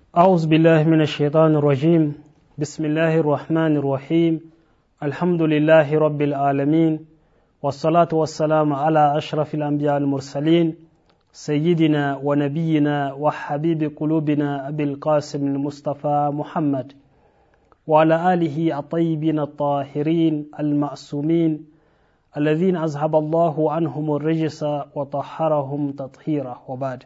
أعوذ بالله من الشيطان الرجيم بسم الله الرحمن الرحيم الحمد لله رب العالمين والصلاة والسلام على أشرف الأنبياء المرسلين سيدنا ونبينا وحبيب قلوبنا أبي القاسم المصطفى محمد وعلى آله الطيبين الطاهرين المعصومين الذين أذهب الله عنهم الرجس وطهرهم تطهيرا وبعد.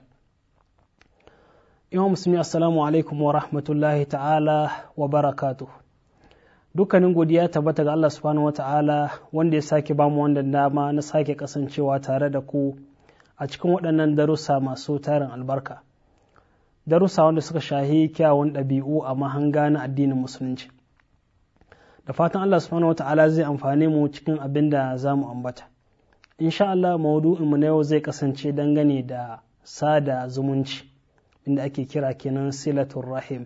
Imam Musulmi assalamu alaikum wa rahmatullahi ta'ala wa barakatuh. Dukkanin godiya tabbata ga Allah subhanahu wa ta'ala wanda ya sake bamu wannan dama na sake kasancewa tare da ku a cikin waɗannan darussa masu tarin albarka. Darussa wanda suka shahi kyawun ɗabi'u a mahanga na addinin musulunci. Da fatan Allah subhanahu wa ta'ala zai amfane mu cikin abin da za mu ambata. Insha Allah maudu'inmu na yau zai kasance dangane da sada zumunci. Inda ake kira kenan silatul rahim,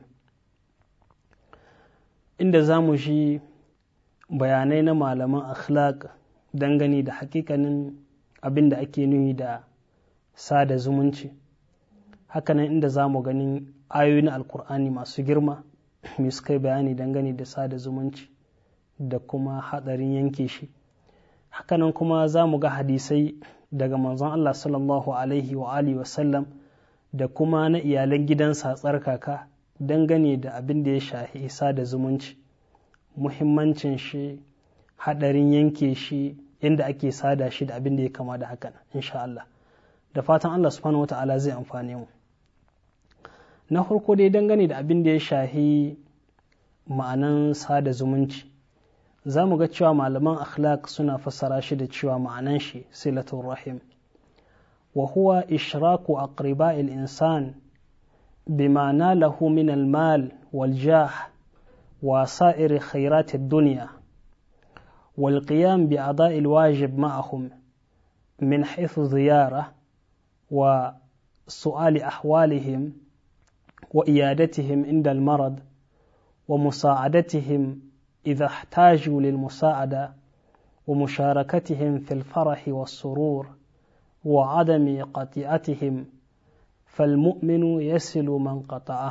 inda za mu shi bayanai na malaman akhlaq dangane da hakikanin abin da ake nuni da sada zumunci. Hakanan inda za mu ganin ayoyi na alkur'ani masu girma mai suka yi bayani dangane da sada zumunci da kuma hadarin yanke shi. Hakanan kuma za mu ga hadisai daga manzon Allah sallallahu alaihi wa alihi wasallam da kuma na iyalan gidansa tsarkaka dangane da abin da ya shahi isa da zumunci, muhimmancin shi, haɗarin yanke shi, yadda ake sada shi da abin da ya kama da hakan, insha Allah. Da fatan Allah subhanahu wa ta'ala zai amfane mu. Na farko dai dangane da abin da ya shahi ma'anan sada zumunci, za mu ga cewa malaman akhlaq suna fassara shi da cewa ma'anan shi silatul rahim. وهو إشراك أقرباء الإنسان بما ناله من المال والجاه وسائر خيرات الدنيا والقيام بأداء الواجب معهم من حيث زيارة وسؤال أحوالهم وإيادتهم عند المرض ومساعدتهم إذا احتاجوا للمساعدة ومشاركتهم في الفرح والسرور وعدم قطيعتهم فالمؤمن يصل من قطعه.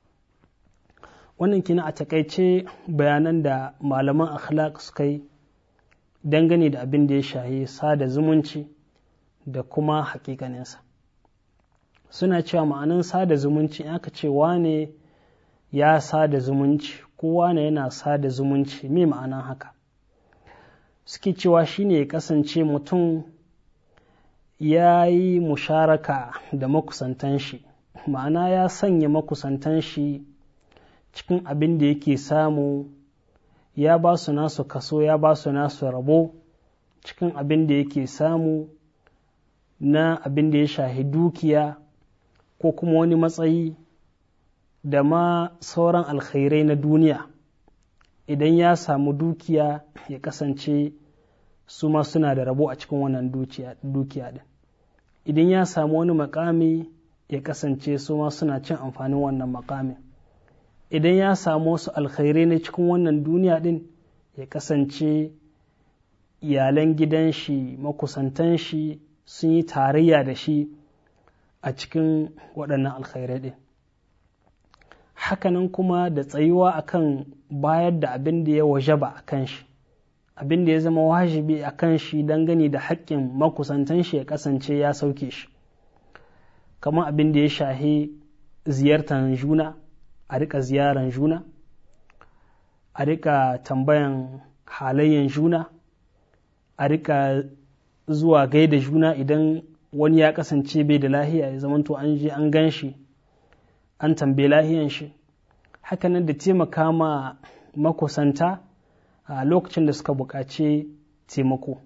Wannan kina a takaice bayanan da malaman akhlaq suka yi dangane da abin da ya shahi sada zumunci da kuma hakikaninsa. Suna cewa ma'anan sada zumunci in aka ce wane ya sada zumunci ko wane yana sada zumunci, me ma'anan haka? Suke cewa shine ya kasance mutum ya yi musharaka da makusantan shi, ma'ana ya sanya makusantan shi cikin abin da yake samu, ya ba su nasu kaso, ya ba su nasu rabo cikin abin da yake samu na abin da ya shahi dukiya ko kuma wani matsayi da ma sauran alkhairai na duniya. Idan ya samu dukiya ya kasance su ma suna da rabo a cikin wannan dukiya din. Idan ya samu wani makami ya kasance su ma suna cin amfanin wannan makamin. Idan ya samu wasu alkhairai na cikin wannan duniya din ya kasance iyalan gidan shi, makusantan shi sun yi tarayya da shi a cikin waɗannan alkhairai din. Hakanan kuma da tsayuwa akan bayar da abin da ya wajaba a kan shi, abin da ya zama wajibi a kan shi dangane da haƙƙin makusantan shi ya kasance ya sauke shi, kamar abin da ya shahi ziyartar juna, a rika ziyaran juna, a rika tambayan halayyan juna, a rika zuwa gaida juna idan wani ya kasance bai da lahiya ya zamanto an je an gan shi an tambaye lahiyan shi. Hakanan da taimaka ma makusanta a lokacin da suka buƙaci taimako,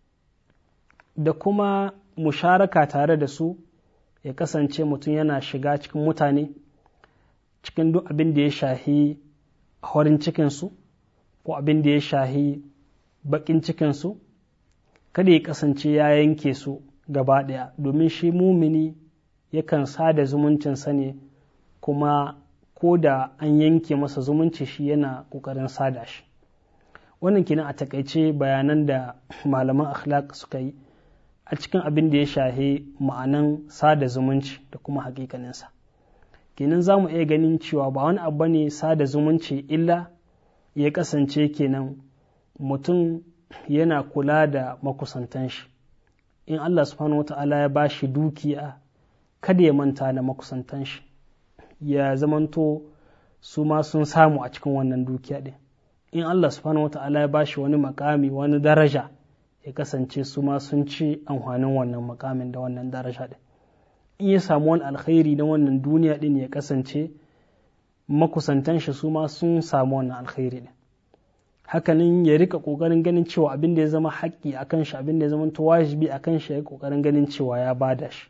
da kuma musharaka tare da su ya kasance mutum yana shiga cikin mutane cikin duk abin da ya shahi horin cikinsu ko abin da ya shahi baƙin cikinsu, kada ya kasance ya yanke su gaba ɗaya, domin shi mumini yakan sada zumuncinsa ne, kuma ko da an yanke masa zumunci shi yana ƙoƙarin sada shi. Wannan kenan a takaice bayanan da malaman akhlaq suka yi a cikin abin da ya shahi ma'anan sada zumunci da kuma hakikaninsa. kenan za mu iya ganin cewa ba wani abu ne sada zumunci illa ya kasance kenan mutum yana kula da makusantan shi. In Allah subhanahu wata'ala ya ba shi dukiya, kada ya manta da makusantan shi, ya zamanto su ma sun samu a cikin wannan dukiya ɗin. In Allah subhanahu wata'ala ya ba shi wani makami, wani daraja, ya kasance su ma sun ci amfanin wannan makamin da wannan daraja ɗin. In ya samu wani alkhairi na wannan duniya ɗin, ya kasance makusantan shi su ma sun samu wannan alkhairi ɗin. Hakanan ya rika ƙoƙarin ganin cewa abin da ya zama haƙƙi a kan shi, abin da ya zama wajibi a kan shi, ya ƙoƙarin ganin cewa ya bada shi.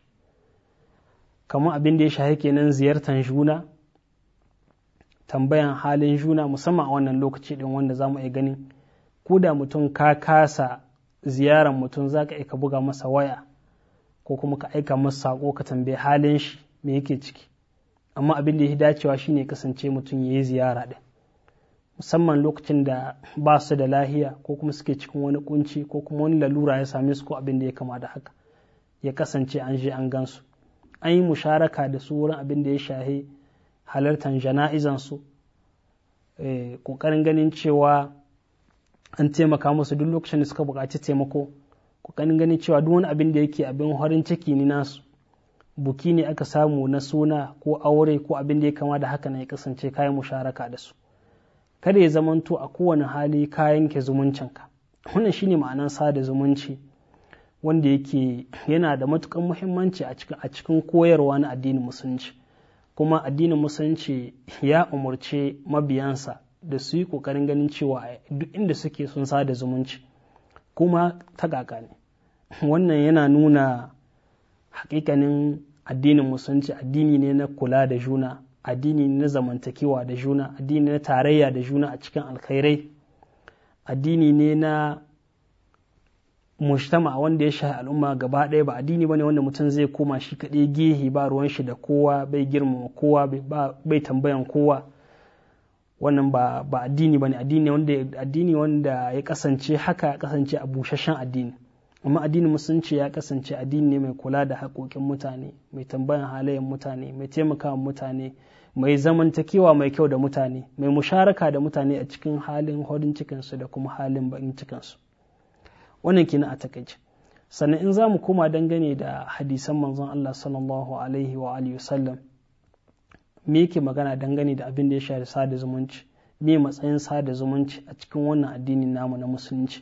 Kamar abin da ya shahi kenan ziyartar juna, tambayan halin juna, musamman a wannan lokaci ɗin wanda za mu iya ganin ko da mutum ka kasa ziyarar mutum, za ka ka buga masa waya ko kuma ka aika masa saƙo ka tambaye halin shi me yake ciki. Amma abin da ya dacewa shine kasance mutum ya yi ziyara ɗin, musamman lokacin da ba su da lahiya ko kuma suke cikin wani kunci ko kuma wani lalura ya same su ko abin da ya kama da haka, ya kasance an je an gansu, an yi musharaka da su wurin abin da ya shahi halartar jana'izansu, ƙoƙarin ganin cewa an taimaka musu duk lokacin da suka buƙaci taimako, ƙoƙarin ganin cewa duk wani abin da yake abin farin ciki ne nasu, buki ne aka samu na suna ko aure ko abin da ya kama da haka, na ya kasance kayan musharaka da su. Kada ya zamanto a kowane hali ka yanke zumuncinka. Wannan shine ma'anar sada zumunci, wanda yake yana da matuƙar muhimmanci a cikin koyarwa na addinin musulunci. Kuma addinin musulunci ya umarce mabiyansa da su yi ƙoƙarin ganin cewa duk inda suke sun sada zumunci, kuma ta kaka ne. Wannan yana nuna haƙiƙanin addinin musulunci addini ne na kula da juna, addini na zamantakewa da juna, addini na tarayya da juna a cikin alkhairai, addini ne na mujtama wanda ya shahi al'umma gaba ɗaya. Ba addini bane wanda mutum zai koma shi kaɗai gehe, ba ruwan shi da kowa, bai girmama kowa, bai tambayan kowa. Wannan ba addini bane. Addini wanda ya kasance haka, ya kasance a busasshen addini. Amma addinin musulunci ya kasance addini ne mai kula da haƙoƙin mutane, mai tambayan halayen mutane, mai taimakawa mutane, mai zamantakewa mai kyau da mutane, mai musharaka da mutane a cikin halin horin cikinsu da kuma halin bakin cikinsu. Wannan kina a takaice. Sannan in za mu koma dangane da hadisan manzon Allah sallallahu alaihi wa alihi wasallam, me yake magana dangane da abin da ya shafi sada zumunci, me matsayin sada zumunci a cikin wannan addinin namu na musulunci.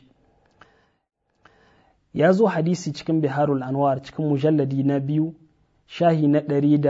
Ya zo hadisi cikin Biharul Anwar cikin mujalladi na 2 shahi na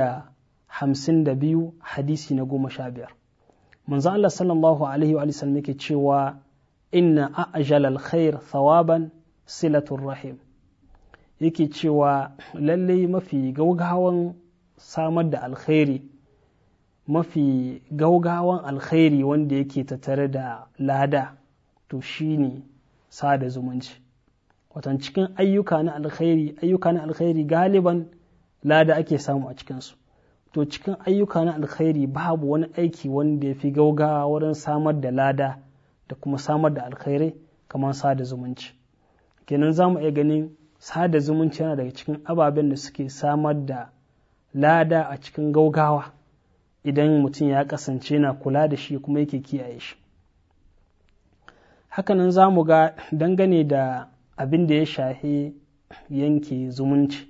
152 hadisi na 15. Manzo Allah sallallahu alaihi wa sallam yake cewa inna a'jala alkhair thawaban silatul rahim. Yake cewa lalle mafi gaugawan samar da alkhairi, mafi gaugawan alkhairi wanda yake tattare da lada, to shine sada zumunci. Watan cikin ayyuka na alkhairi galiban lada ake samu a cikinsu. To cikin ayyuka na alkhairi babu wani aiki wanda ya fi gaugawa wurin samar da lada da kuma samar da alkhairai kamar sada zumunci. Kenan za mu iya ganin sada zumunci yana daga cikin ababen da suke samar da lada a cikin gaugawa idan mutum ya kasance na kula da shi kuma yake kiyaye shi. Hakanan za mu ga dangane da abin da ya shahi yanke zumunci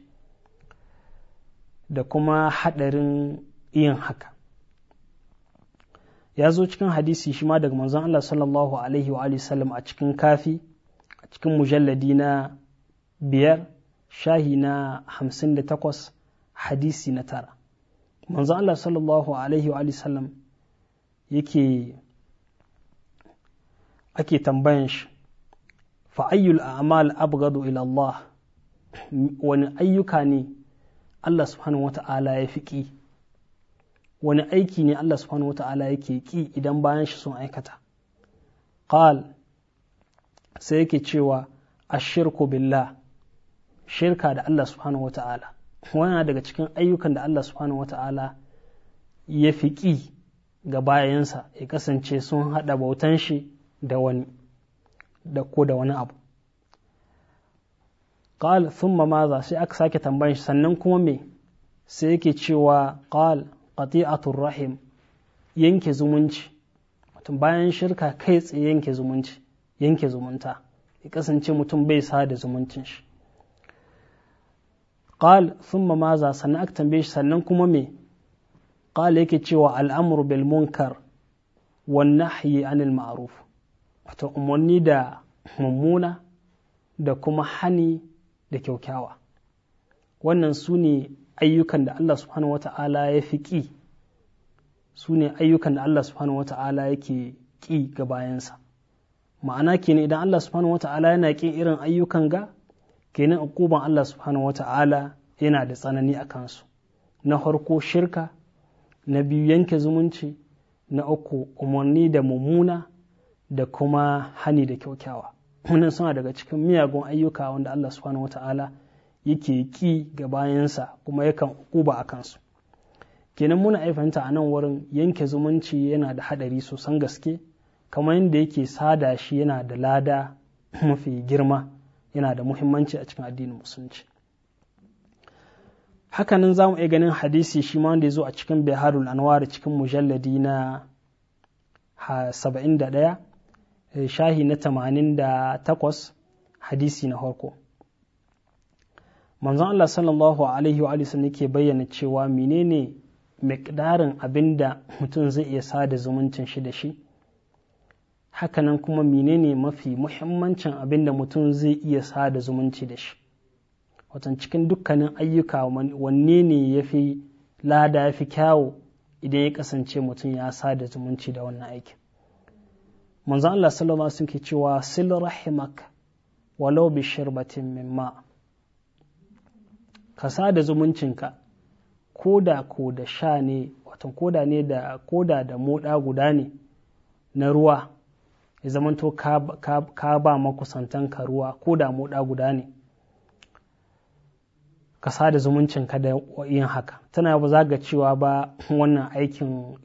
da kuma haɗarin yin haka. Ya zo cikin hadisi shi ma daga manzon Allah sallallahu alaihi wa sallam a cikin kafi, a cikin mujalladi na 5 shahi na 58 hadisi na 9. Manzon Allah sallallahu alaihi wa sallam ake tambayan shi, fa'ayyul a'mal abgadu ila Allah, wani ayyuka ne Allah subhanahu wata'ala ya fi ƙi, wani aiki ne Allah subhanahu wata'ala yake ƙi idan bayan shi sun aikata. Qal, sai yake cewa ashirku billah, shirka da Allah subhanahu wata'ala. Wannan daga cikin ayyukan da Allah subhanahu wata'ala ya fi ƙi ga bayansa, ya kasance sun haɗa bautan shi da wani da wani abu. Qal thumma maza, sai aka sake tambayan shi sannan kuma me, sai yake cewa qal qati'atur rahim, yanke zumunci, mutum bayan shirka kai tsaye yanke zumunci, yanke zumunta, ya kasance mutum bai sada zumuncin shi. qal thumma maza, sannan aka tambaye shi sannan kuma me? qala yake cewa al'amru bil munkar wan nahyi anil ma'ruf, wato umarni da mummuna da kuma hani da kyaukyawa. Wannan su ne ayyukan da Allah subhanahu wata'ala ya fi ƙi, su ne ayyukan da Allah subhanahu wata'ala yake ƙi ga bayansa. Ma'ana kenan idan Allah subhanahu wata'ala yana ƙin irin ayyukan ga, kenan uquban Allah subhanahu wata'ala yana da tsanani a kansu. Na farko shirka, na biyu yanke zumunci, na uku umarni da mummuna da kuma hani da kyaukyawa. Wannan suna daga cikin miyagun ayyuka wanda Allah subhanahu wata'ala yake ƙi ga bayansa kuma yakan uquba a kansu. Kenan muna aifanta a nan wurin yanke zumunci yana da haɗari sosan gaske, kamar yadda yake sada shi yana da lada mafi girma, yana da muhimmanci a cikin addinin musulunci. Hakanan za mu iya ganin hadisi shi ma wanda ya zo a cikin Biharul Anwar cikin mujalladi na 71 shahi na 88 hadisi na farko. Manzon Allah sallallahu alaihi wa sallam yake bayyana cewa menene miqdarin abinda mutum zai iya sada zumuncin shi da shi, hakanan kuma menene mafi muhimmancin abinda mutum zai iya sada zumunci da shi. Watan cikin dukkanin ayyuka wanne ne ya fi lada, ya fi kyawu idan ya kasance mutum ya sada zumunci da wannan aikin. Manzon Allah sallallahu alaihi wasallam ke cewa sil rahimak walau bi shirbatin min ma, ka sada zumuncinka koda ko da sha ne, watan koda da moda guda ne na ruwa, ya zamanto ka ba makusantanka ruwa koda moda guda ne, ka sada zumuncinka da yin haka. Tana ba za ga cewa ba wannan aikin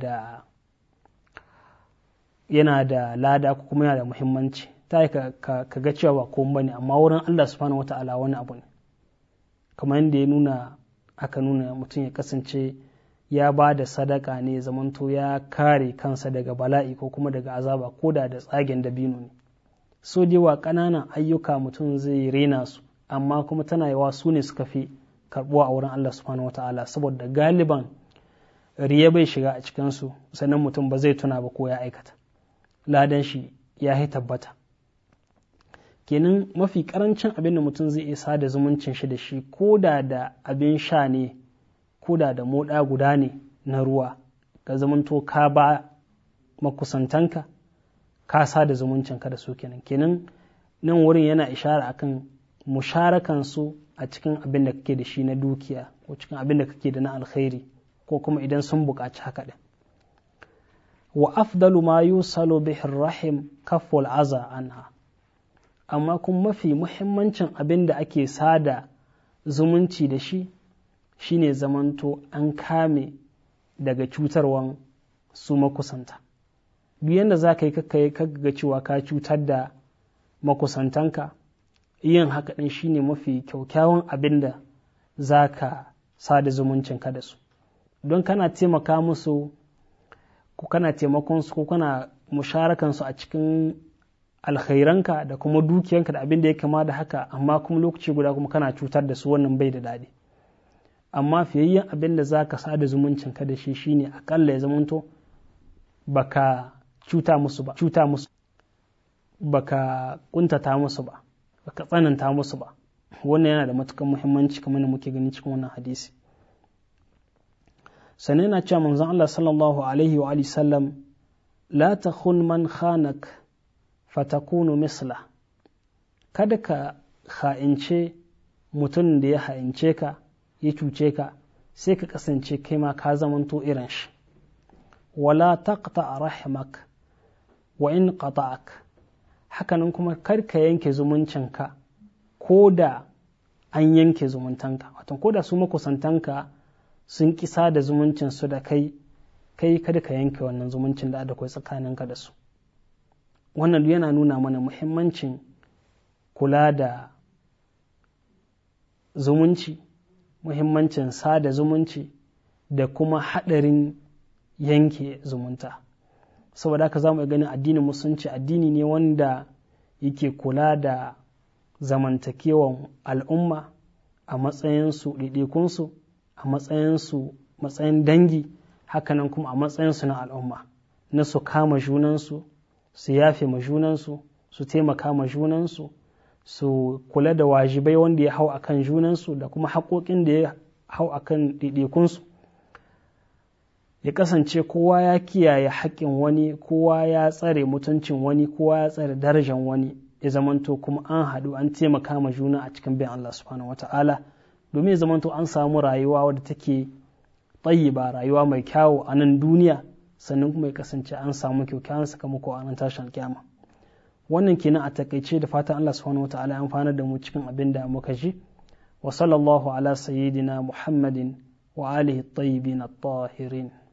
yana da lada ko kuma yana da muhimmanci, ta yi ka ga cewa ba komai bane, amma wurin Allah subhanahu wata'ala wani abu ne. Kamar yadda aka nuna mutum ya kasance ya ba da sadaka ne, zamanto ya kare kansa daga bala'i ko kuma daga azaba ko da tsagen dabino ne. So dewa ƙananan ayyuka mutum zai rena su, amma kuma tana yawa su ne suka fi karɓuwa a wurin Allah subhanahu wata'ala, saboda galiban riya bai shiga a cikinsu, sannan mutum ba zai tuna ba ko ya aikata, ladan shi ya yi tabbata. Kenan mafi karancin abin da mutum zai isa da zumuncin shi da shi, ko da abin sha ne, ko da moda guda ne na ruwa, ka zamanto ka ba makusantanka, ka sa da zumuncinka da su. Kenan nan wurin yana ishara akan musharakan su a cikin abin da kake da shi na dukiya, ko cikin abin da kake da na alkhairi, ko kuma idan sun buƙaci haka din. Wa afdalu ma yusalu bihi rahim kaful aza anha, amma kuma mafi muhimmancin abin da ake sada zumunci da shi shine zamanto an kame daga cutarwan su makusanta. Duk yanda za ka yi ga cewa ka cutar da makusantanka, yin haka ɗin shine mafi kyaukyawan abin da za ka sada zumuncinka da su, don kana taimaka musu ko kana taimakon su ko kana musharakansu a cikin alkhairanka da kuma dukiyanka da abin da ya kama da haka, amma kuma lokaci guda kuma kana cutar da su, wannan bai da daɗi. Amma fiyayyen abin da za ka sada zumuncinka da shi shine akalla ya zamanto baka cuta musu, baka kuntata musu ba, baka tsananta musu ba. Wannan yana da matukan muhimmanci kamar da muke gani cikin wannan hadisi. Sannan yana cewa manzon Allah sallallahu alaihi wa sallam, la takhun man khanak fatakunu misla, kada ka ha'ince mutum da ya ha'ince ka, ya cuce ka, sai ka kasance kai ma ka zamanto irin shi. Wala taqta rahimak wa in qata'ak, hakanan kuma kar ka yanke zumuncinka ko da an yanke zumuntanka, wato ko da su makusantanka sun kisa da zumuncinsu da kai kada ka yanke wannan zumuncin da akwai tsakaninka da su. Wannan yana nuna mana muhimmancin kula da zumunci, muhimmancin sada zumunci da kuma haɗarin yanke zumunta. Saboda haka za mu ganin addinin musulunci addini ne wanda yake kula da zamantakewan al'umma a matsayinsu ɗaiɗaikunsu, a matsayin dangi, hakanan kuma a matsayinsu na al'umma, na su kama junansu, su yafe ma junansu, su taimaka ma junansu, su kula da wajibai wanda ya hau akan junansu da kuma haƙoƙin da ya hau akan ɗaiɗaikunsu. Ya kasance kowa ya kiyaye haƙƙin wani, kowa ya tsare mutuncin wani, kowa ya tsare darajar wani, ya zamanto kuma an haɗu an taimaka ma juna a cikin bin Allah subhanahu wata'ala, domin ya zamanto an samu rayuwa wadda take tayyiba, rayuwa mai kyawu a nan duniya, sannan kuma ya kasance an samu kyakkyawan sakamako a nan tashin kiyama. Wannan kenan a takaice, da fatan Allah subhanahu wata'ala ya amfana da mu cikin abin da muka ji. Wa sallallahu ala sayyidina Muhammadin wa alihi at-tayyibin at-tahirin.